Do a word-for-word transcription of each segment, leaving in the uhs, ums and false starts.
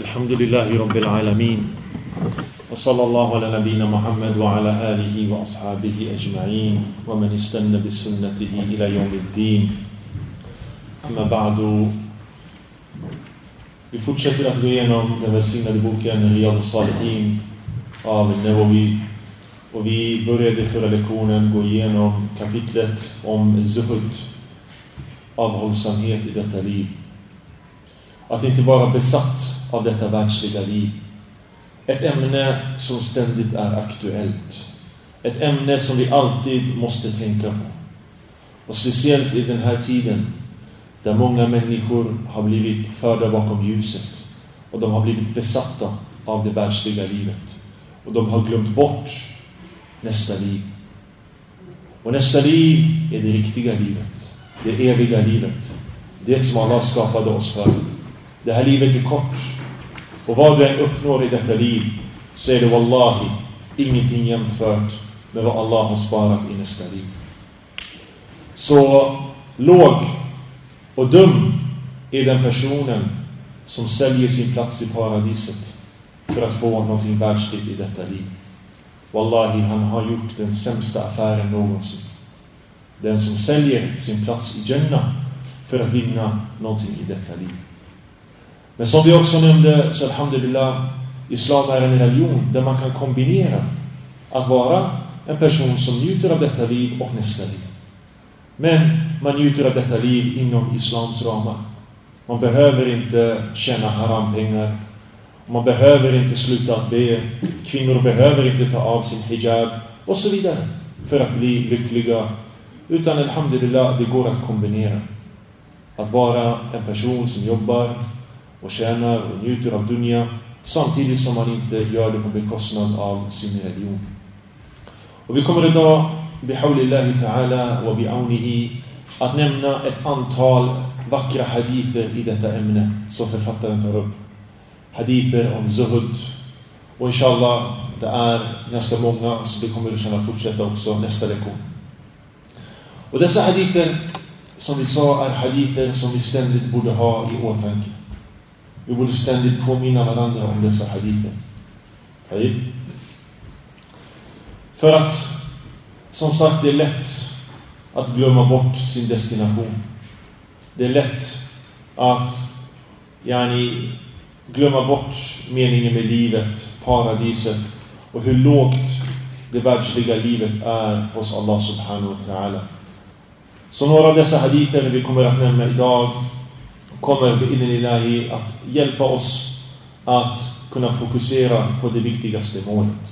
الحمد لله رب العالمين وصلى الله على نبينا محمد وعلى آله وأصحابه أجمعين ومن استنى بسنته إلى يوم الدين. أما بعد. Vi fortsätter att gå igenom den välsignade boken Riyad al-Salihin av Nawawi. Och vi började förra lektionen gå igenom kapitlet om zuhud, avhållsamhet i detta liv. Att inte vara besatt av detta världsliga liv. Ett ämne som ständigt är aktuellt. Ett ämne som vi alltid måste tänka på. Och speciellt i den här tiden där många människor har blivit förda bakom ljuset. Och de har blivit besatta av det världsliga livet. Och de har glömt bort nästa liv. Och nästa liv är det riktiga livet. Det eviga livet. Det som Allah skapade oss för. Det här livet är kort. Och vad du än uppnår i detta liv så är det wallahi ingenting jämfört med vad Allah har sparat i nästa liv. Så låg och dum är den personen som säljer sin plats i paradiset för att få någonting världsligt i detta liv. Wallahi, han har gjort den sämsta affären någonsin. Den som säljer sin plats i Jannah för att vinna någonting i detta liv. Men som vi också nämnde, så alhamdulillah, islam är en religion där man kan kombinera att vara en person som njuter av detta liv och nästa liv. Men man njuter av detta liv inom islams ramar. Man behöver inte tjäna harampengar. Man behöver inte sluta att be. Kvinnor behöver inte ta av sin hijab och så vidare för att bli lyckliga. Utan alhamdulillah, det går att kombinera. Att vara en person som jobbar och tjänar och njuter av dunya samtidigt som man inte gör det på bekostnad av sin religion. Och vi kommer idag bihawlillahi ta'ala wa bi'aunihi att nämna ett antal vackra hadither i detta ämne som författaren tar upp. Hadither om zuhud. Och inshallah, det är ganska många, så det kommer vi kunna fortsätta också nästa lektion. Och dessa hadither, som vi sa, är hadither som vi ständigt borde ha i åtanke. Vi borde ständigt påminna varandra om dessa hadither. Hej. För att, som sagt, det är lätt att glömma bort sin destination. Det är lätt att yani, glömma bort meningen med livet, paradiset och hur lågt det världsliga livet är hos Allah subhanahu wa ta'ala. Så några av dessa hadither vi kommer att nämna idag kommer bi'idhnillahi att hjälpa oss att kunna fokusera på det viktigaste målet.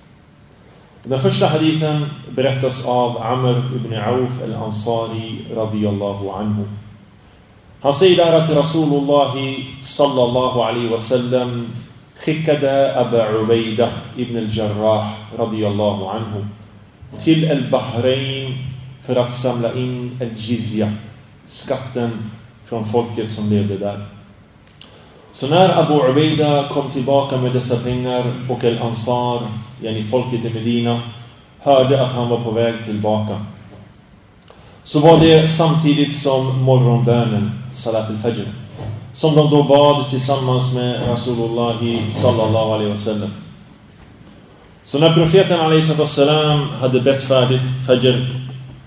Den första hadithen berättas av Amr ibn Auf al-Ansari radiyallahu anhu. Han säger där att Rasulullah sallallahu alaihi wasallam skickade Abu Ubaidah ibn al-Jarrah radiyallahu anhu till al-Bahrain för att samla in al-Jizya, skatten från folket som levde där. Så när Abu Ubaidah kom tillbaka med dessa pengar och al-Ansar, yani folket i Medina, hörde att han var på väg tillbaka, så var det samtidigt som morgonbönen, salat al-fajr, som de då bad tillsammans med Rasulullah sallallahu alaihi wasallam. Så när profeten alaihi wasallam hade bett färdigt fajr,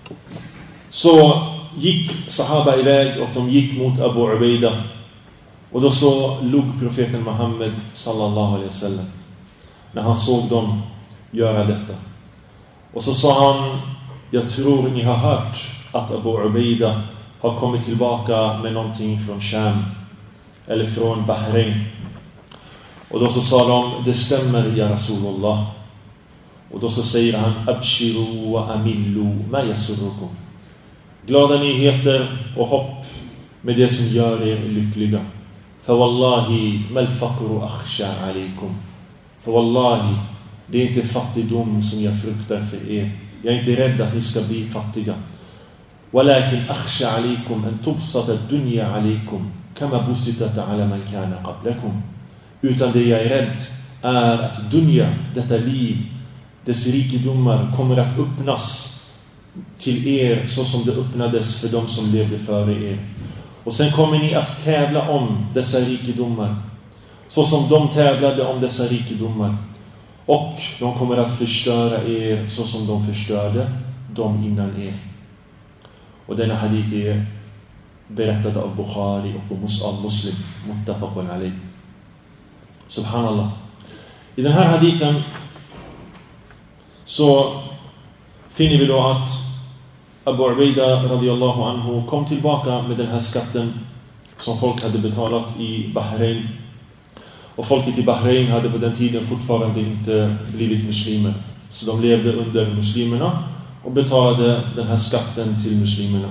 så gick sahaba iväg och de gick mot Abu Ubaidah. Och då så log profeten Muhammed sallallahu alaihi wasallam när han såg dem göra detta. Och så sa han: jag tror ni har hört att Abu Ubaidah har kommit tillbaka med någonting från Sham eller från Bahrain. Och då så sa de: det stämmer, ja Rasulullah. Och då så säger han: abshiru wa amillu ma yasurrukum. Glada nyheter och hopp med det som gör er lyckliga. För wallahi mal faqru akhsha alaykum. För wallahi, det är inte fattigdom som jag fruktar för er. Jag är inte rädd att ni ska bli fattiga. Walakin akhsha alaykum an tubsata ad-dunya alaykum kama busitat ala man kana qablakum. Utan det jag är rädd är att dunya, detta liv, dess rikedomar kommer att öppnas till er så som det öppnades för de som levde före er. Och sen kommer ni att tävla om dessa rikedomar. så som de tävlade om dessa rikedomar. Och de kommer att förstöra er så som de förstörde dem innan er. Och denna hadith är berättad av Bukhari och av Muslim, muttafaqun alayh. Subhanallah. I den här hadithen så finner vi då att Abu Ubaida radiyallahu anhu kom tillbaka med den här skatten som folk hade betalat i Bahrain. Och folket i Bahrain hade på den tiden fortfarande inte blivit muslimer. Så de levde under muslimerna och betalade den här skatten till muslimerna.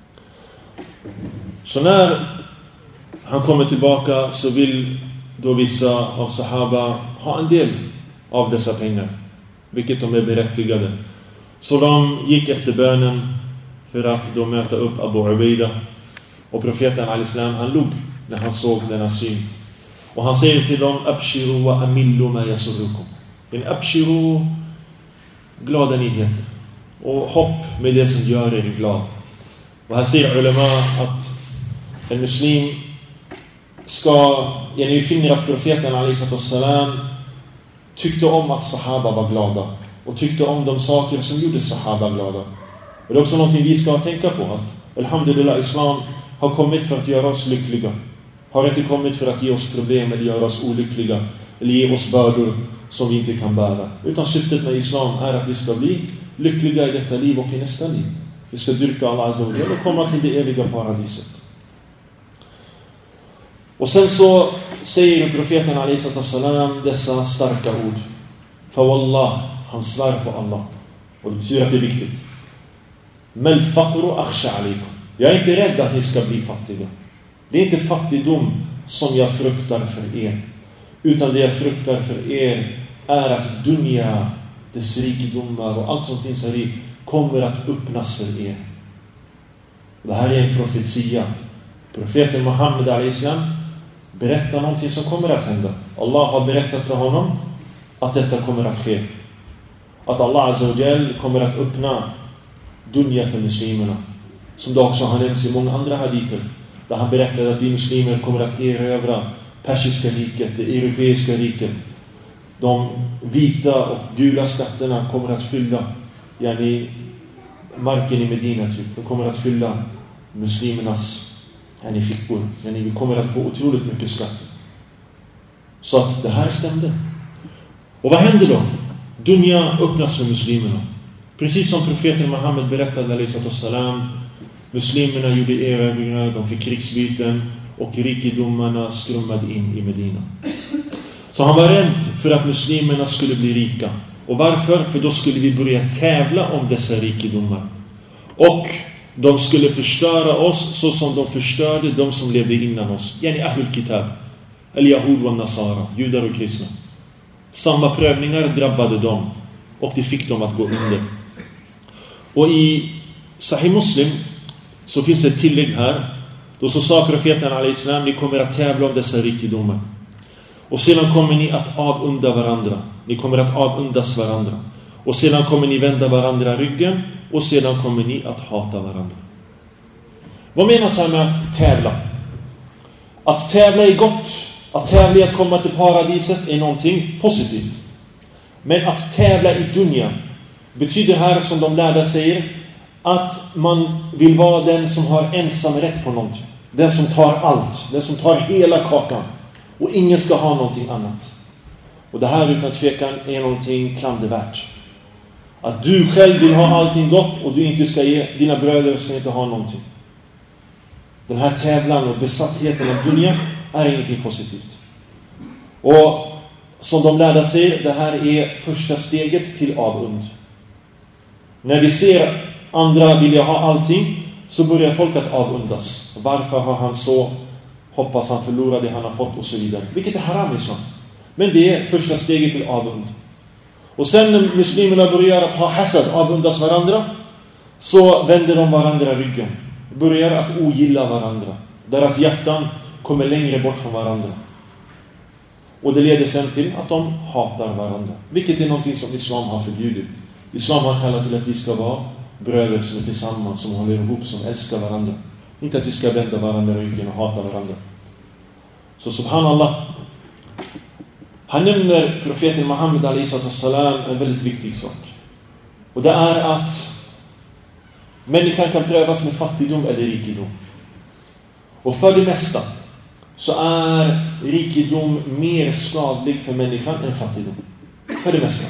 Så när han kommer tillbaka så vill då vissa av sahaba ha en del av dessa pengar, vilket de är berättigade. Så de gick efter bönen för att då möta upp Abu Ubaida. Och profeten al-Islam, han log när han såg denna syn. Och han säger till dem: Abshiru wa amillu ma yasurrukum. En abshiru, glada nyheter. Och hopp med det som gör er glad. Och här säger ulema att en muslim ska, vi finner att profeten al-Islam tyckte om att sahaba var glada. Och tyckte om de saker som gjorde sahaba glada. Och det är också någonting vi ska tänka på. Att alhamdulillah, islam har kommit för att göra oss lyckliga. Har inte kommit för att ge oss problem eller göra oss olyckliga. Eller ge oss bördor som vi inte kan bära. Utan syftet med islam är att vi ska bli lyckliga i detta liv och i nästa liv. Vi ska dyrka Allah azza wa jalla och komma till det eviga paradiset. Och sen så säger profeten alayhi salam dessa starka ord. För wallah, han svär på Allah. Och det betyder att det är viktigt. Mal faqru akhsha alaykum. Jag är inte rädd att ni ska bli fattiga. Det är inte fattigdom som jag fruktar för er. Utan det jag fruktar för er är att dunya, dess rikedomar och allt som finns här i kommer att öppnas för er. Det här är en profetia. Profeten Muhammed alayhissalam berättar någonting som kommer att hända. Allah har berättat för honom att detta kommer att ske. Att Allah azza wa jall kommer att öppna dunya för muslimerna. Som det också har nämnts i många andra hadither. Där han berättar att vi muslimer kommer att erövra persiska riket, det europeiska riket. De vita och gula skatterna kommer att fylla yani, marken i Medina typ. De kommer att fylla muslimernas yani, fickor. Yani, vi kommer att få otroligt mycket skatt. Så att det här stämde. Och vad händer då? Dunya öppnas för muslimerna. Precis som profeten Muhammed berättade alayhi salam. Muslimerna gjorde erövringar, de fick krigsbyten och rikedomarna strömmade in i Medina. Så han var rädd för att muslimerna skulle bli rika. Och varför? För då skulle vi börja tävla om dessa rikedomar. Och de skulle förstöra oss så som de förstörde de som levde innan oss. Yani Ahlul Kitab, Al-Yahud wa Nasara, judar och kristna. Samma prövningar drabbade dem och det fick dem att gå under. Och i Sahih Muslim så finns det ett tillägg här. Då så sa profeten alayhissalam: ni kommer att tävla om dessa rikedomar. Och sedan kommer ni att avunda varandra. Ni kommer att avundas varandra. Och sedan kommer ni vända varandra ryggen. Och sedan kommer ni att hata varandra. Vad menas här med att tävla? Att tävla är gott. Att tävla i att komma till paradiset är någonting positivt. Men att tävla i dunya betyder här, som de lärda säger, att man vill vara den som har ensam rätt på någonting. Den som tar allt. Den som tar hela kakan. Och ingen ska ha någonting annat. Och det här utan tvekan är någonting klandervärt. Att du själv vill ha allting gott och du inte ska ge, dina bröder ska inte ha någonting. Den här tävlan och besattheten av dunya är ingenting positivt. Och som de lärda säger, det här är första steget till avund. När vi ser andra vilja ha allting så börjar folk att avundas. Varför har han så? Hoppas han förlorar det han har fått och så vidare. Vilket är haram i islam. Men det är första steget till avund. Och sen när muslimerna börjar att ha hasad, avundas varandra, så vänder de varandra ryggen. Börjar att ogilla varandra. Deras hjärtan kommer längre bort från varandra. Och det leder sen till att de hatar varandra. Vilket är någonting som islam har förbjudit. Islam har kallat till att vi ska vara bröder som är tillsammans, som håller ihop, som älskar varandra. Inte att vi ska vända varandra ryggen och hata varandra. Så subhanallah, Han nämner profeten Muhammed alayhi salam en väldigt viktig sak. Och det är att människan kan prövas med fattigdom eller rikedom. Och för det mesta så är rikedom mer skadlig för människan än fattigdom. För det mesta.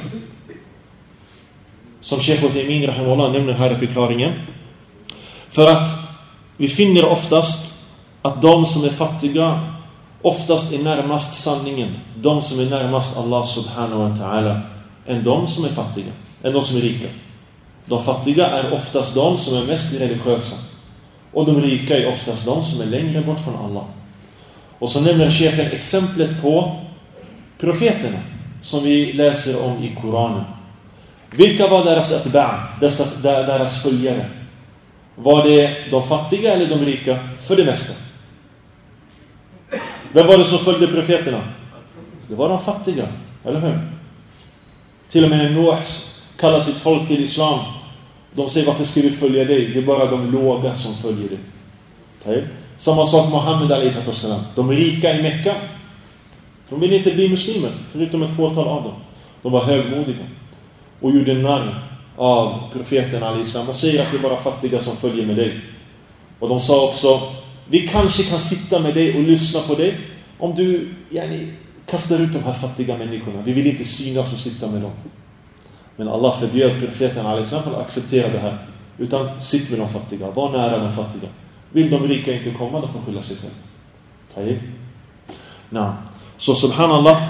Som Sheikh Uthaymeen rahimahullah nämner här i förklaringen. För att vi finner oftast att de som är fattiga oftast är närmast sanningen. De som är närmast Allah subhanahu wa ta'ala än de som är fattiga. Än de som är rika. De fattiga är oftast de som är mest religiösa. Och de rika är oftast de som är längre bort från Allah. Och så nämner Sheikhen exemplet på profeterna som vi läser om i Koranen. Vilka var deras atba', dessa, deras följare? Var det de fattiga eller de rika? För det mesta. Vem var det som följde profeterna? Det var de fattiga, eller hur? Till och med Noah kallar sitt folk till islam. De säger, varför ska du följa dig? Det är bara de låga som följer dig. Samma sak Muhammed alayhi salam. De rika i Mekka, de ville inte bli muslimer, förutom ett fåtal av dem. De var högmodiga och gjorde narr av profeten alayhi salam och säger att det är bara fattiga som följer med dig. Och de sa också, vi kanske kan sitta med dig och lyssna på dig om du yani, kastar ut de här fattiga människorna. Vi vill inte synas och sitta med dem. Men Allah förbjöd profeten alayhi salam att acceptera det här. Utan sitt med de fattiga, var nära de fattiga. Vill de rika inte komma, de får skylla sig själv. Tayyib. Nej. Så subhanallah,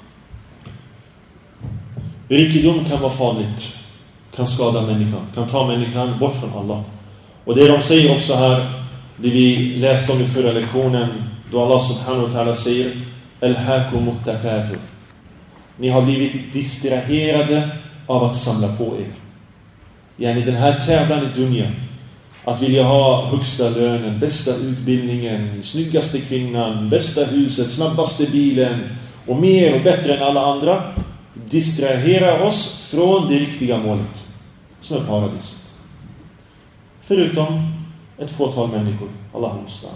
rikedom kan vara farligt, kan skada människan, kan ta människan bort från Allah. Och det de säger också här, det vi läste om i förra lektionen, då Allah subhanahu wa ta'ala säger Al-hakumut takathur. Ni har blivit distraherade av att samla på er. Yani den här tävlan i dunya, att vilja ha högsta lönen, bästa utbildningen, snyggaste kvinnan, bästa huset, snabbaste bilen och mer och bättre än alla andra, distraherar oss från det riktiga målet, som är paradiset. Förutom ett fåtal människor. Allah mustaan.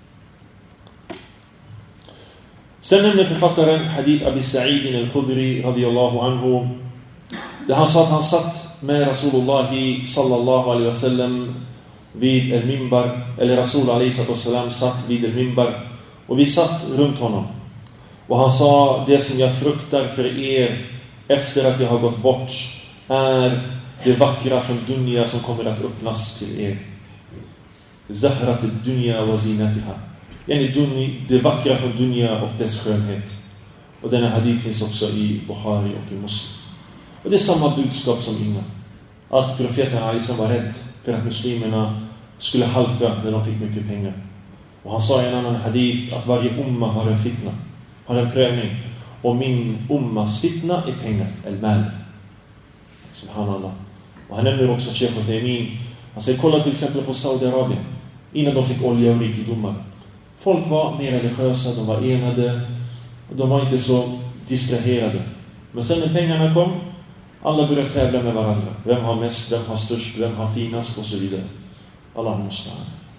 Sen nämner författaren hadith Abi Sa'id al-Khudri radiyallahu anhu, där han sa att han satt med Rasulullah sallallahu alaihi wasallam vid el mimbar, eller Rasul alaihi wasallam satt vid el mimbar, och vi satt runt honom. Och han sa, det som jag fruktar för er efter att jag har gått bort är det vackra från dunya som kommer att öppnas till er. Zahrat ad-dunya wa zinatiha. Yani det vackra från dunya och dess skönhet. Och denna hadith finns också i Bukhari och i Muslim. Och det är samma budskap som innan. Att profeten Aisha var rädd för att muslimerna skulle halka när de fick mycket pengar. Och han sa i en annan hadith att varje umma har en fitna, har en prövning. Och min ummas fitna är pengar, el-mal. Subhanallah. Och han nämner också Sheikh Uthaymeen. Han säger, kolla till exempel på Saudiarabien. Innan de fick olja och rikedomar. Folk var mer religiösa, de var enade. Och de var inte så distraherade. Men sen när pengarna kom, alla började tävla med varandra. Vem har mest, vem har störst, vem har finast och så vidare. Allah mustaan.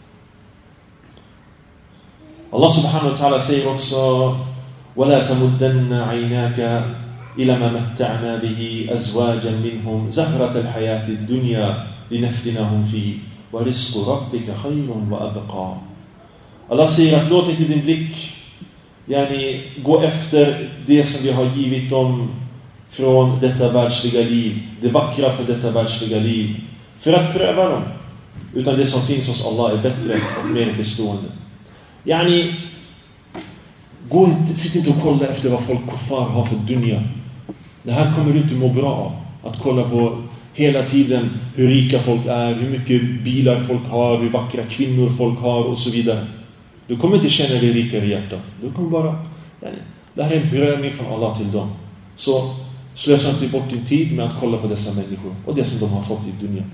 Allah subhanahu wa ta'ala säger också وَلَا تَمُدَّنَّ عَيْنَاكَ إِلَى مَا مَتَّعْنَا بِهِ أَزْوَاجًا مِنْهُمْ زَهْرَةَ الْحَيَاةِ الدُّنْيَا لِنَفْتِنَهُمْ فِيهِ وَرِزْقُ رَبِّكَ خَيْرٌ وَأَبْقَى. Allah säger att låt inte din blick yani, gå efter det som vi har givit dem från detta världsliga liv, det vackra för detta världsliga liv, för att pröva dem, utan det som finns hos Allah är bättre och mer bestående. Yani, gå inte, sitt inte och kolla efter vad folk kuffar har för dunya. Det här kommer du inte må bra av. Att kolla på hela tiden hur rika folk är, hur mycket bilar folk har, hur vackra kvinnor folk har och så vidare. Du kommer inte känna dig rikare i hjärtat. Du kommer bara, yani, det här är en prövning från Allah till dem. Så slösa inte bort din tid med att kolla på dessa människor och det som de har fått i dunya.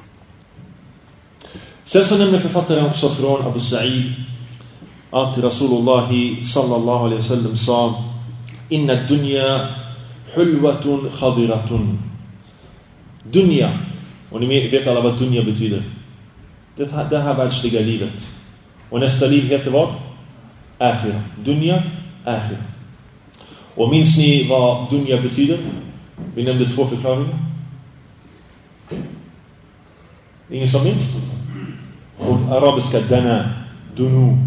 Sen så nämner författaren också från Abu Sa'id att Rasulullah sallallahu alaihi wasallam sa inna dunya hulwatun khadiratun. Dunya, och ni vet alla vad dunya betyder. Det här, det här världsliga livet. Och nästa liv heter vad? Akhira. Dunya, akhira. Och minns ni vad dunya betyder? Vi nämnde två förklaringar. Ingen som minns? Och arabiska dana, dunu,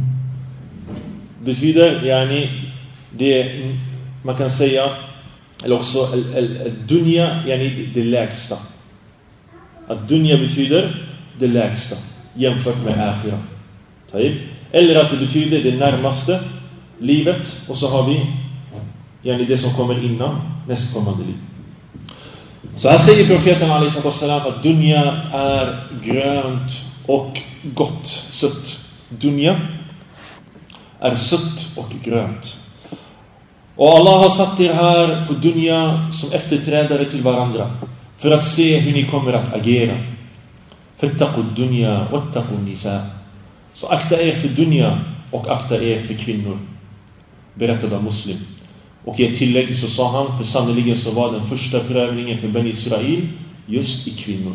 betyder, yani, det man kan säga, eller också dunya, yani det, det lägsta. Att dunya betyder det lägsta jämfört med akhira. Eller att det betyder det närmaste livet, och så har vi yani det som kommer innan nästkommande liv. Så här säger profeten alaihi salam att dunya är grönt och gott, sött. Dunya är sött och grönt. Och Allah har satt er här på dunya som efterträdare till varandra för att se hur ni kommer att agera. Fattaqu dunya wattaqu nisa. Så akta er för dunya och akta er för kvinnor, berättade av Muslim. Och i ett tillägg så sa han, för sannoliken så var den första prövningen för Ben Israel just i kvinnor.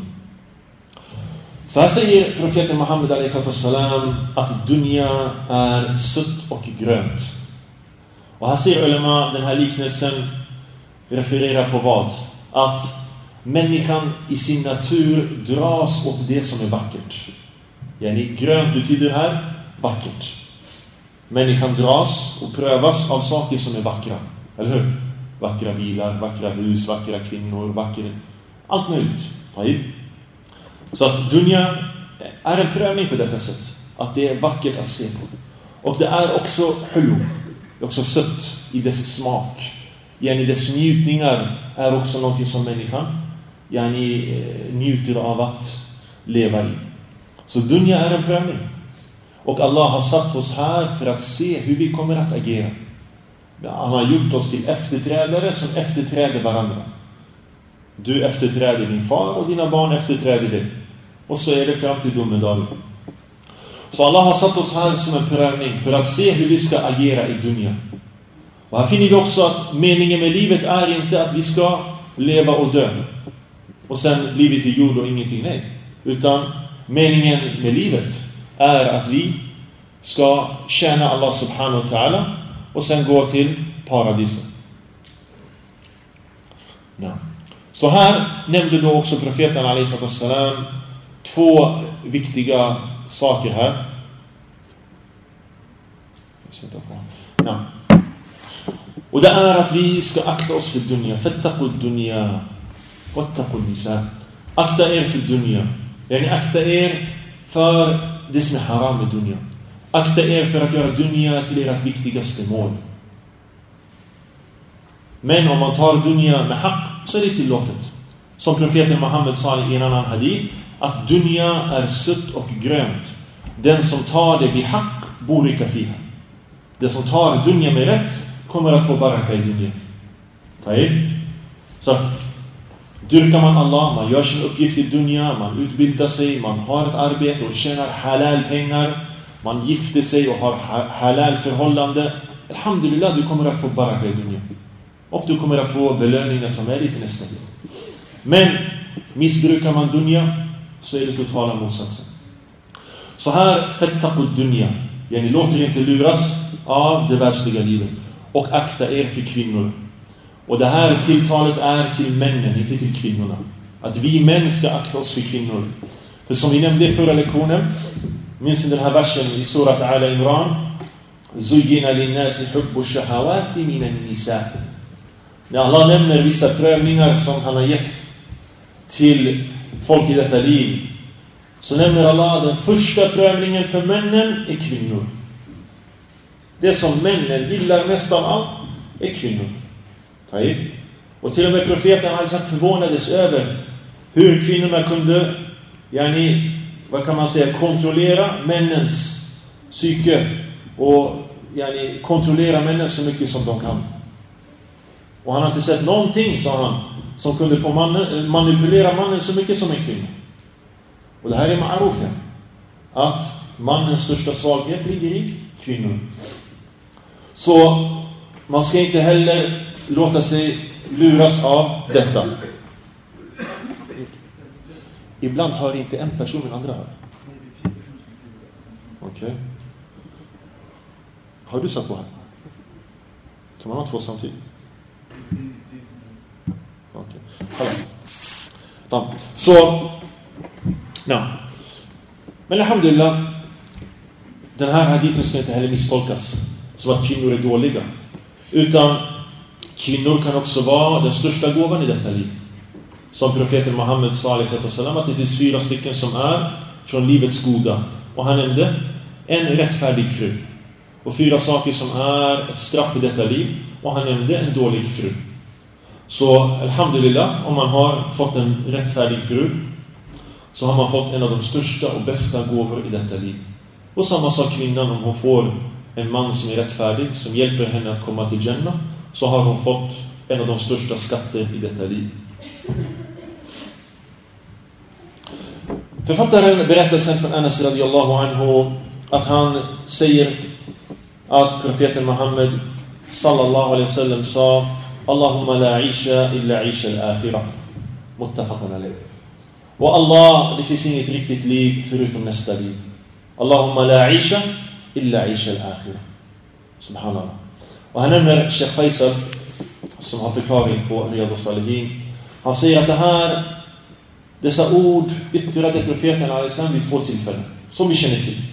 Så här säger profeten Muhammed alaihi salam att dunya är sött och grönt. Och här säger ulema, den här liknelsen refererar på vad? Att människan i sin natur dras åt det som är vackert. Yani grönt betyder här vackert. Människan dras och prövas av saker som är vackra. Eller hur? Vackra bilar, vackra hus, vackra kvinnor, vackra... allt möjligt. Så att dunya är en prövning på detta sätt. Att det är vackert att se på. Och det är också hulu. Det är också sött i dess smak. Yani dess njutningar är också någonting som människan yani, njuter av att leva i. Så dunya är en prövning. Och Allah har satt oss här för att se hur vi kommer att agera. Han har gjort oss till efterträdare som efterträder varandra. Du efterträder din far och dina barn efterträder dig. Och så är det fram till domedagen. Så Allah har satt oss här som en prövning för att se hur vi ska agera i dunya. Och här finner vi också att meningen med livet är inte att vi ska leva och dö. Och sen blir vi till jord och ingenting, nej. Utan meningen med livet är att vi ska tjäna Allah subhanahu wa ta'ala och sen gå till paradiset. Ja. Så här nämnde då också profeten alaihi salam två viktiga saker här. Ja. Och det är att vi ska akta oss för dunya. Fattaqu dunya wattaqu nisa. Akta er för dunya. Yani akta er för det som är haram med dunya. Akta er för att göra dunya till ert viktigaste mål. Men om man tar dunya med haq så är det tillåtet. Som profeten Muhammed sa i en annan hadith, att dunya är sött och grönt. Den som tar det vid haq burika fiha. Den som tar dunya med rätt kommer att få baraka i dunya. Taib. Så att dyrkar man Allah, man gör sin uppgift i dunya, man utbildar sig, man har ett arbete och tjänar halal pengar, man gifter sig och har halal förhållande. Alhamdulillah, du kommer att få baraka i dunya. Och du kommer att få belöning att ta med dig till nästa liv. Men missbrukar man dunya så är det totala motsatsen. Så här, fattaqu dunya. Yani låter inte luras av det världsliga livet. Och akta er för kvinnor. Och det här tilltalet är till männen, inte till kvinnorna. Att vi män ska akta oss för kvinnor. För som vi nämnde i förra lektionen, minns den här versen i surat Ala Imran, Zujina linnasi hubbu shahawati minan nisa. När Allah nämner vissa prövningar som han har gett till folk i detta liv, så nämner Allah den första prövningen för männen är kvinnor. Det som männen gillar mest av allt är kvinnor. Taib. Och till och med profeten alltså förvånades över hur kvinnorna kunde, yani, vad kan man säga, kontrollera männens psyke och yani, kontrollera männen så mycket som de kan. Och han har inte sett någonting, sa han, som kunde få mannen, manipulera mannen så mycket som en kvinna. Och det här är ma'ruf, att mannens största svaghet ligger i kvinnor. Så man ska inte heller låta sig luras av detta. Ibland hör inte en person den andra hör. Okej. Okay. Har du satt på här? Kan man ha två samtidigt? Okej. Okay. Så, ja. Men alhamdulillah, den här hadithen ska inte heller misstolkas som att kvinnor är dåliga. Utan kvinnor kan också vara den största gåvan i detta liv. Som profeten Muhammed sallallahu alaihi wasallam, att det finns fyra stycken som är från livets goda. Och han nämnde en rättfärdig fru. Och fyra saker som är ett straff i detta liv. Och han nämnde en dålig fru. Så alhamdulillah, om man har fått en rättfärdig fru, så har man fått en av de största och bästa gåvor i detta liv. Och samma sak kvinnan, om hon får en man som är rättfärdig, som hjälper henne att komma till Jannah, så har hon fått en av de största skatter i detta liv. Författaren berättar sen från Anas radiyallahu anhu att han säger att profeten Muhammed sallallahu alaihi wasallam sa: Allahumma la isha illa isha al-akhirah. Muttafaqun alayh. Och Allah, det finns inget riktigt liv förutom nästa liv. Allahumma la isha illa isha al-akhirah. Subhanallah. Och han nämner Sheikh Faisal, som har förklaring på Riyadus Salihin. Han säger att det här, dessa ord yttrade profeten al-Islam vid två tillfällen, som vi känner till.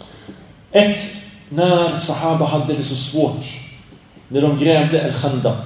Ett, när sahaba hade det så svårt, när de grävde al-Khandaq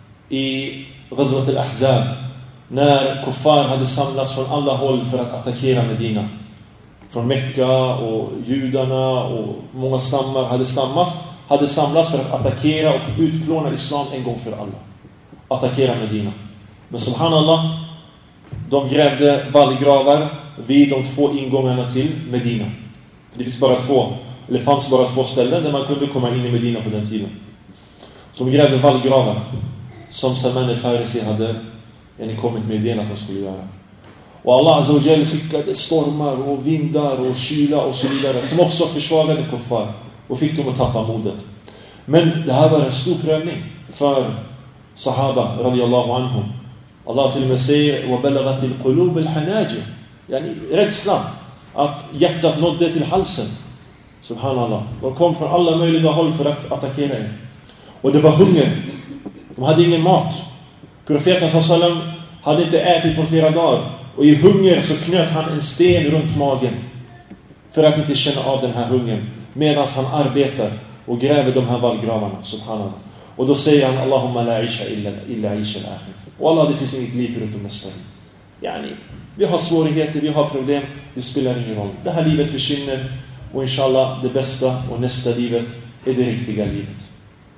i Ghazwat al-Ahzab, när kuffar hade samlats från alla håll för att attackera Medina. Från Mekka och judarna och många stammar hade stammats, hade samlats för att attackera och utplåna islam en gång för alla. Attackera Medina. Men subhanallah, de grävde vallgravar vid de två ingångarna till Medina. Det finns bara två, eller fanns bara två ställen där man kunde komma in i Medina på den tiden. Så de grävde vallgravar som Salman al-Farisi hade en kommit med idén att de skulle göra. Och Allah Azza wa Jal skickade stormar och vindar och kyla och så vidare, som också försvagade kuffar och fick dem att tappa modet. Men det här var en stor prövning för sahaba radiyallahu anhum. Allah till och med säger: وَبَلَغَتِ الْقُلُوبِ الْحَنَاجِرِ, yani rädslan, att hjärtat nådde till halsen. Subhanallah. De kom från alla möjliga håll för att attackera er. Och det var hunger. De hade ingen mat. Profeten sallam hade inte ätit på flera dagar. Och i hunger så knöt han en sten runt magen för att inte känna av den här hungern, medan han arbetar och gräver de här vallgravarna. Subhanallah. Och då säger han: Allahumma la isha illa, illa isha al-akhir. Och Allah, det finns inget liv förutom nästa liv. Yani, vi har svårigheter, vi har problem, det spelar ingen roll. Det här livet försvinner, och inshallah det bästa och nästa livet är det riktiga livet.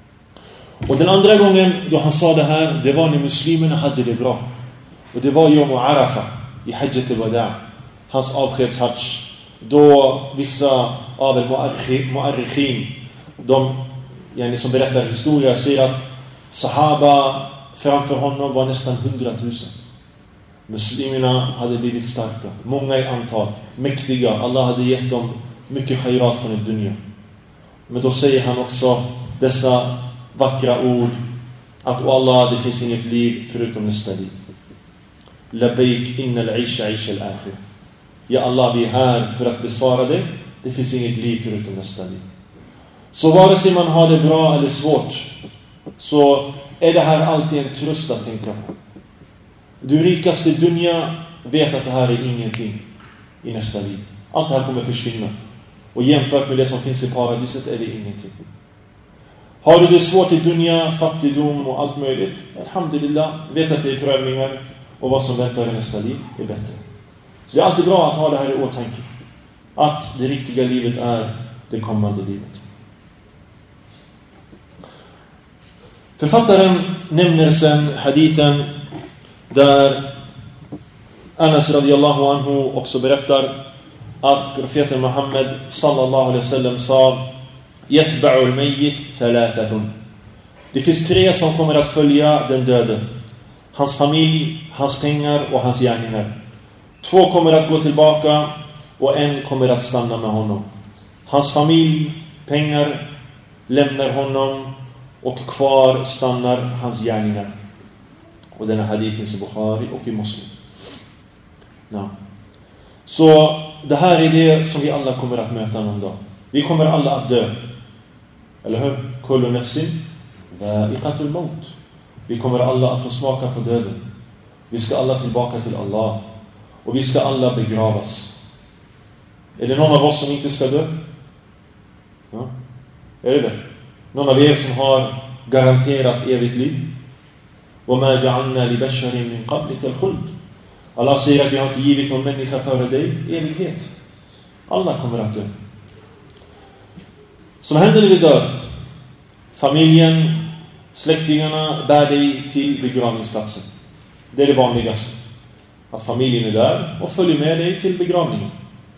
Och den andra gången då han sa det här, det var när muslimerna hade det bra. Och det var Yom Arafah i Hajjat al-Wada', hans avskedshajj. Då vissa av al-Mu'arrikhin, de yani, som berättar historia, säger att sahaba framför honom var nästan hundratusen. Muslimerna hade blivit starka, många i antal, mäktiga. Allah hade gett dem mycket khairat från dunya. Men då säger han också dessa vackra ord, att o Allah, det finns inget liv förutom nästa liv. Labbaik innal aisha aisha al-akhir. Ja Allah, vi är här för att besvara det. Det finns inget liv förutom nästa liv. Så vare sig man har det bra eller svårt, så är det här alltid en tröst att tänka på. Du rikaste dunya vet att det här är ingenting i nästa liv. Allt det här kommer försvinna. Och jämfört med det som finns i paradiset är det ingenting. Har du det svårt i dunya, fattigdom och allt möjligt, alhamdulillah, vet att det är prövningar, och vad som väntar i nästa liv är bättre. Så det är alltid bra att ha det här i åtanke, att det riktiga livet är det kommande livet. Författaren nämner sen hadithen där Anas radiyallahu anhu också berättar att profeten Muhammed sallallahu alaihi wasallam sa: Yatba'u al-mayyit thalathatun. Det finns tre som kommer att följa den döde: hans familj, hans pengar och hans gärningar. Två kommer att gå tillbaka och en kommer att stanna med honom. Hans familj, pengar lämnar honom, och kvar stannar hans gärningar. Och denna hadith finns i Bukhari och i Muslim. Ja. Så det här är det som vi alla kommer att möta någon dag. Vi kommer alla att dö. Eller hur? Kullu nafsin dha'iqatul maut. Vi kommer alla att få smaka på döden. Vi ska alla tillbaka till Allah. Och vi ska alla begravas. Är det någon av oss som inte ska dö? Ja. Är det det? Någon av er som har garanterat evigt liv? وَمَا جَعَلْنَا لِبَشَّرٍ مِنْ قَبْلِكَ الْخُلْدِ. Allah säger att vi har inte givit någon människa före dig evighet. Alla kommer att dö. Som händer när vi dör? Familjen, släktingarna bär dig till begravningsplatsen. Det är det vanligaste. Att familjen är där och följer med dig till begravningen.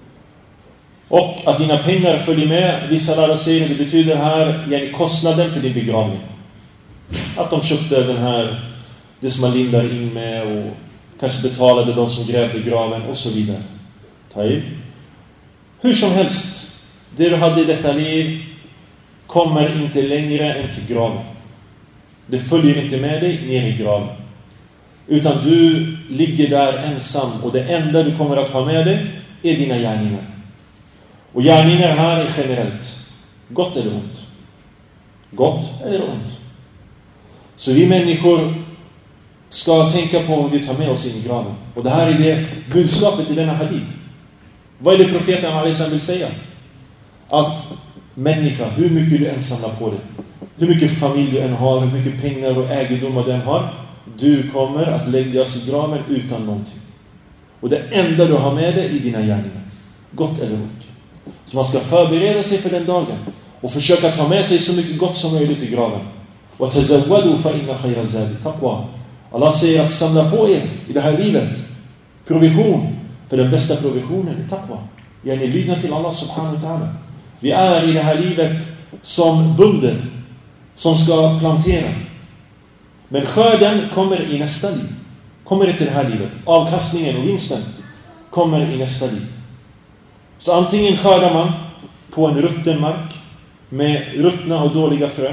Och att dina pengar följer med, vissa lärare säger det betyder här yani kostnaden för din begravning. Att de köpte den här, det som man lindar in med och kanske betalade de som grävde graven och så vidare. Taib. Hur som helst, det du hade i detta liv kommer inte längre än till graven. Det följer inte med dig ner i graven. Utan du ligger där ensam och det enda du kommer att ha med dig är dina gärningar. Och gärningar här är generellt. Gott eller ont. Gott eller ont. Så vi människor ska tänka på vad vi tar med oss in i graven. Och det här är det budskapet i denna hadith. Vad är det profeten Alaihissalam vill säga? Att människa, hur mycket du än samlar på dig, hur mycket familj du än har, hur mycket pengar och ägodomar du än har, du kommer att läggas i graven utan någonting. Och det enda du har med dig är dina gärningar. Gott eller ont. Så man ska förbereda sig för den dagen och försöka ta med sig så mycket gott som möjligt i graven. Och tazawwadu fa inna khayra zadi taqwa. Allah säger att samla på er i det här livet provision, för den bästa provisionen är taqwa. Yani lydnad till Allah subhanahu wa ta'ala. Vi är i det här livet som bönder som ska plantera. Men skörden kommer i nästa liv. Kommer inte i det här livet. Avkastningen och vinsten kommer i nästa liv. Så antingen skördar man på en rutten mark med ruttna och dåliga frön.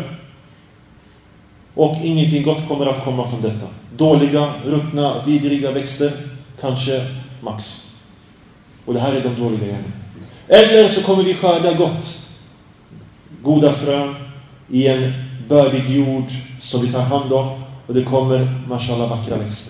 Och ingenting gott kommer att komma från detta. Dåliga, ruttna, vidriga växter. Kanske max. Och det här är de dåliga gärningarna. Eller så kommer vi skörda gott. Goda frön i en bördig jord som vi tar hand om. Och det kommer, mashallah, vackra växter.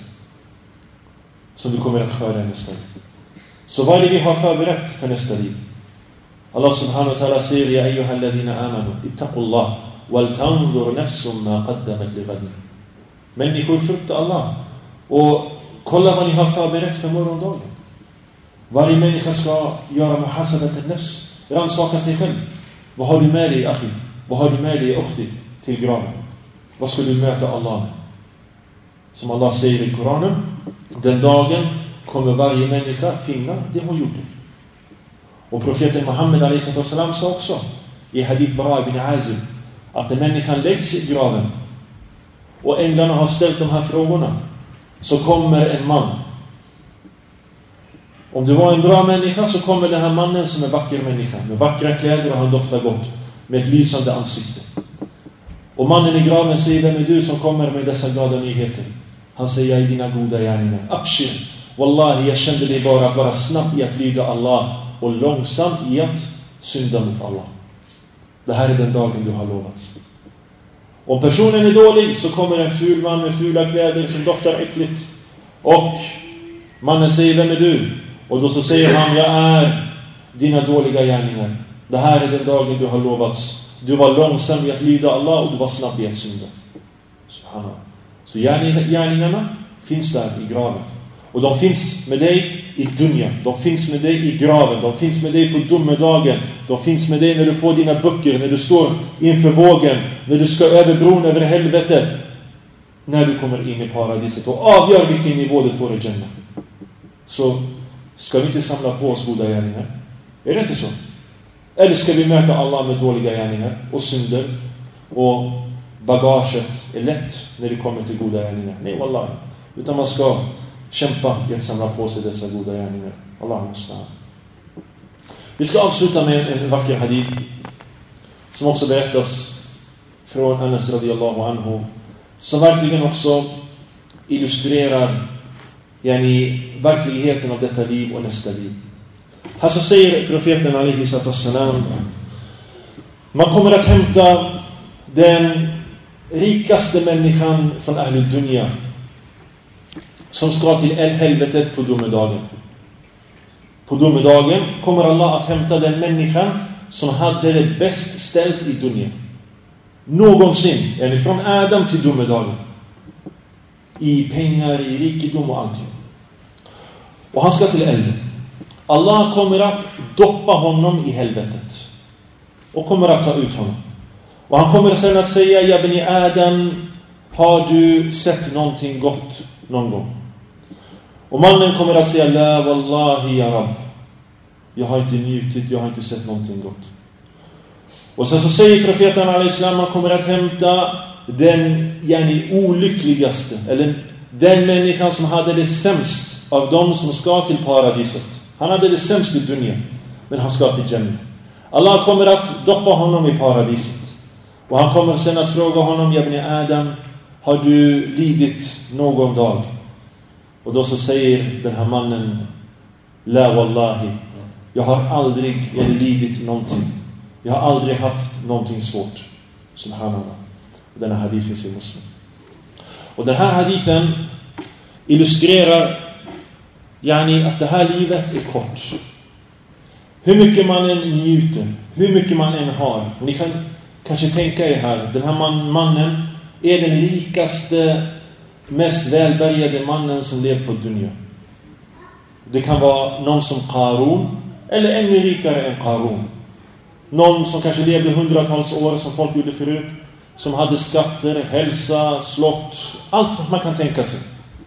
Som vi kommer att skörda nästa liv. Så vad är det vi har förberett för nästa liv? Allah subhanahu wa ta'ala säger: Ya ayyuhalladhina amanu ittaqullah wal tanzur nafsum ma qaddamat lighadin. Människor, frukta Allah och kolla vad ni har förberett för morgondagen. Varje människa ska göra muhasabat al-nafs, rannsaka sig själv. Vad har du med dig, akhi? Vad har du med dig, ukhti, till graven? Vad ska du möta Allah med? Som Allah säger i Koranen, den dagen kommer varje människa finna det hon gjorde. Och profeten Muhammed alaihi salam sa också i hadith Bara ibn Azib att när människan läggs i graven och änglarna har ställt de här frågorna, så kommer en man. Om du var en bra människa, så kommer den här mannen som är vacker människa med vackra kläder och han doftar gott med ett lysande ansikte. Och mannen i graven säger: vem är du som kommer med dessa glada nyheter? Han säger: jag är dina goda gärningar. Abshir, wallahi, jag kände dig bara att vara snabb i att lyda Allah och långsam i att synda mot Allah. Det här är den dagen du har lovats. Om personen är dålig, så kommer en ful man med fula kläder som doftar äckligt. Och mannen säger: vem är du? Och då så säger han: jag är dina dåliga gärningar. Det här är den dagen du har lovats. Du var långsam i att lyda Allah och du var snabb i att synda. Subhanallah. Så gärningarna finns där i graven. Och de finns med dig i dunja. De finns med dig i graven. De finns med dig på domedagen. De finns med dig när du får dina böcker. När du står inför vågen. När du ska över bron över helvetet. När du kommer in i paradiset. Och avgör vilken nivå du får i Jannah. Så ska vi inte samla på oss goda gärningar? Är det inte så? Eller ska vi möta Allah med dåliga gärningar och synder? Och bagaget är lätt när det kommer till goda gärningar. Nej, wallahi. Utan man ska kämpa i att samla på sig dessa goda gärningar. Allah måste. Vi ska avsluta med en, en vacker hadith som också berättas från Anas radiyallahu anhu, som verkligen också illustrerar yani, verkligheten av detta liv och nästa liv. Här så säger profeten alaihi salam: man kommer att hämta den rikaste människan från Ahlul Dunya som ska till helvetet på domedagen. På domedagen kommer Allah att hämta den människan som hade det bäst ställt i dunya. Någonsin, eller från Adam till domedagen. I pengar, i rikedom och allting. Och han ska till elden. Allah kommer att doppa honom i helvetet. Och kommer att ta ut honom. Och han kommer sen att säga: Ja, bani Adam, har du sett någonting gott någon gång? Och mannen kommer att säga: La wallahi ya Rabb, jag har inte njutit, jag har inte sett någonting gott. Och sen så säger profeten al-Islam, han kommer att hämta den yani, olyckligaste, eller den människan som hade det sämst av dem som ska till paradiset. Han hade det sämst i dunya, men han ska till Jannah. Allah kommer att doppa honom i paradiset. Och han kommer sen att fråga honom: Ja, bani Adam, har du lidit någon dag? Och då så säger den här mannen: La wallahi, jag har aldrig lidit någonting. Jag har aldrig haft någonting svårt. Subhanallah. Den här hadithen finns i Muslim. Och den här hadithen illustrerar yani, att det här livet är kort. Hur mycket man än njuter, hur mycket man än har. Och ni kan kanske tänka er här, den här man, mannen är den rikaste, mest välbärgade mannen som lever på dunya. Det kan vara någon som Qarun, eller ännu rikare än Qarun. Någon som kanske levde hundratals år som folk gjorde förut, som hade skatter, hälsa, slott, allt man kan tänka sig.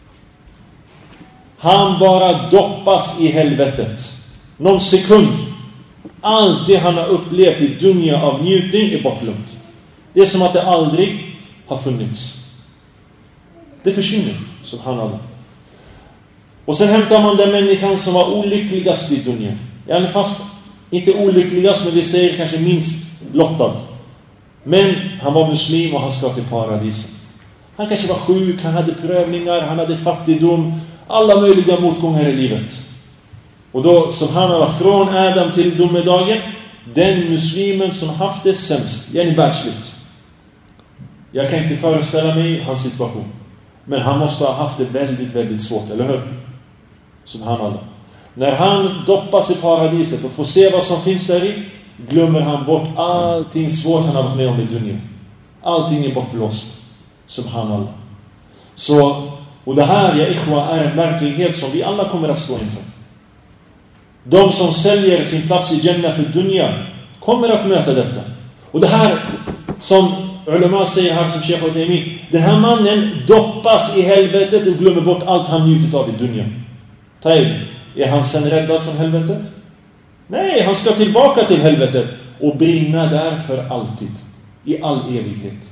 Han bara doppas i helvetet. Någon sekund. Allt det han har upplevt i dunya av njutning är bortglömt. Det är som att det aldrig har funnits. Det försvinner, subhanallah. Och sen hämtar man den människan som var olyckligast i dunya. Yani fast inte olyckligast, men vi säger kanske minst lottad. Men han var muslim och han ska till paradiset. Han kanske var sjuk, han hade prövningar, han hade fattigdom, alla möjliga motgångar i livet. Och då, subhanallah, från Adam till domedagen, den muslimen som haft det sämst, yani världsligt. Jag kan inte föreställa mig hans situation. Men han måste ha haft det väldigt, väldigt svårt, eller hur? Subhanallah. När han doppas i paradiset och får se vad som finns där i, glömmer han bort allting svårt han har varit med om i dunya. Allting är bortblåst. Subhanallah. Så, och det här, ja ikhwa, är en verklighet som vi alla kommer att stå inför. De som säljer sin plats i Jannah för dunya kommer att möta detta. Och det här, som ulama säger här, som Sheikh Uthaymeen, den här mannen doppas i helvetet och glömmer bort allt han njutit av i dunya. Taib, är han sen räddad från helvetet? Nej, han ska tillbaka till helvetet och brinna där för alltid. I all evighet.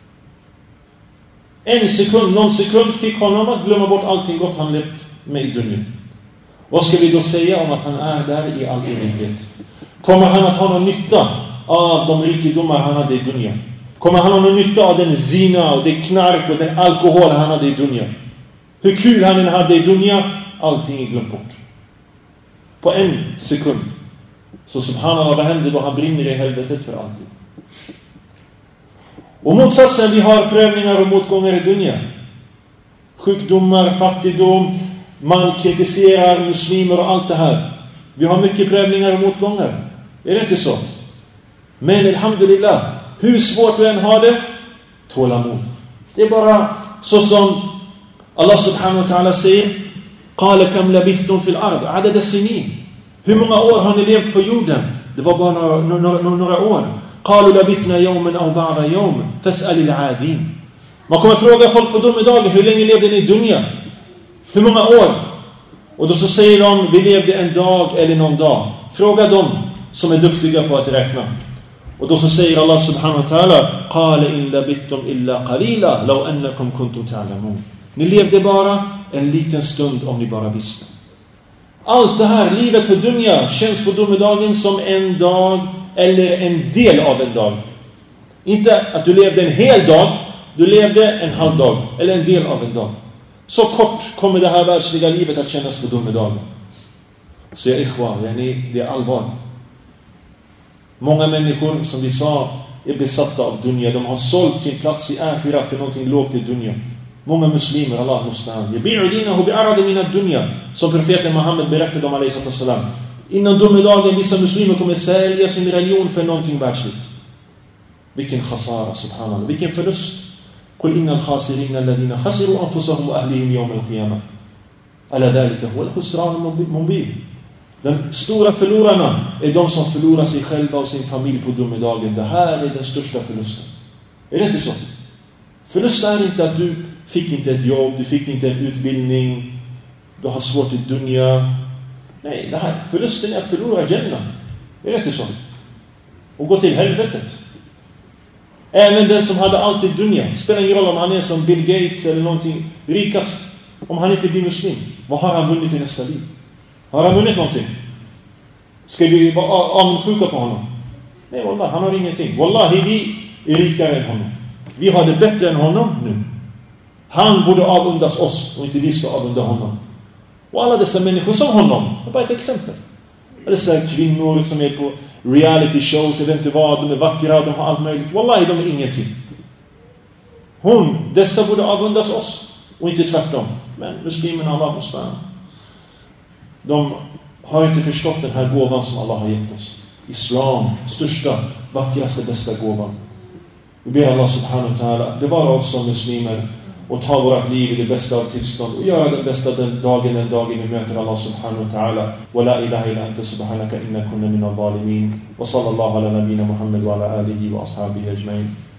En sekund, någon sekund fick honom att glömma bort allting gott han levt med i dunya. Vad ska vi då säga om att han är där i all evighet? Kommer han att ha någon nytta av de rikedomar han hade i dunya? Kommer han ha någon nytta av den zina och det knark och den alkohol han hade i dunya? Hur kul han hade i dunya? Allting är glömt bort. På en sekund. Så subhanallah, vad händer då? Han brinner i helvetet för alltid. Och motsatsen, vi har prövningar och motgångar i dunya. Sjukdomar, fattigdom, man kritiserar muslimer och allt det här. Vi har mycket prövningar och motgångar. Är det inte så? Men alhamdulillah, hur svårt du än har det, tålamod. Det är bara så som Allah subhanahu wa ta'ala säger: قال كم لبثتم في الأرض عدد السنين. Hur många år har ni levt på jorden? Det var bara några, några, några år. قالوا لبثنا يوما أو بعض يوم فاسأل العادين. Man kommer fråga folk på domedagen: hur länge levde ni i dunya? Hur många år? Och då så säger de: vi levde en dag eller någon dag. Fråga dem som är duktiga på att räkna. Och då så säger Allah subhanahu wa ta'ala: قال إن لبثتم إلا قليلا لو أنكم كنتم تعلمون. Ni levde bara en liten stund om ni bara visste. Allt det här, livet på dunya, känns på domedagen som en dag eller en del av en dag. Inte att du levde en hel dag, du levde en halv dag eller en del av en dag. Så kort kommer det här världsliga livet att kännas på domedagen. Så jag ikhwa, det är allvar. Många människor, som vi sa, är besatta av dunya. De har sålt sin plats i akhira för någonting lågt i dunya. Många muslimer, Allah mustaan, yabi'u dinahu bi'arad min ad-dunya, som profeten Muhammed berättade om alayhi sallam. Innan domedagen vissa muslimer kommer sälja sin religion för någonting världsligt. Vilken khasara, subhanallah. Vilken förlust. Qul innal khasirina alladhina khasiru anfusahum wa ahlihim yawm al-qiyamah. Ala dhalika huwa al-khusran al-mubin. Den stora förlorarna är de som förlorar sig själva och sin familj på domedagen. Det här är den största förlusten. Är det inte så? Förlust är inte att du fick inte ett jobb, du fick inte en utbildning, du har svårt i dunya. Nej, det här, förlusten är att förlora Jannah. Är det inte så? Och gå till helvetet. Även den som hade allt i dunya, spelar ingen roll om han är som Bill Gates eller någonting rikast, om han inte blir muslim. Vad har han vunnit i nästa liv? Har han vunnit någonting? Ska vi vara avundsjuka på honom? Nej, wallah, han har ingenting. Wallahi, vi är rikare än honom. Vi har det bättre än honom nu. Han borde avundas oss och inte vi ska avunda honom. Och alla dessa människor som honom, det är bara ett exempel. Dessa kvinnor som är på reality shows, jag vet inte vad, de är vackra, de har allt möjligt. Wallahi, de är ingenting. Hon, dessa borde avundas oss och inte tvärtom. Men muslimerna, Allah mustaan, de har inte förstått den här gåvan som Allah har gett oss. Islam, största, vackraste, bästa gåvan. Vi ber Allah subhanahu wa ta'ala bevara oss som muslimer och ta vårt liv i det bästa av tillstånd och göra den bästa den dagen, den dagen vi möter Allah subhanahu wa ta'ala. Wa la ilaha illa anta subhanaka inna kunna min al-zalimin. Wa sallallahu ala nabina Muhammad wa ala alihi wa ashabihi ajma'in.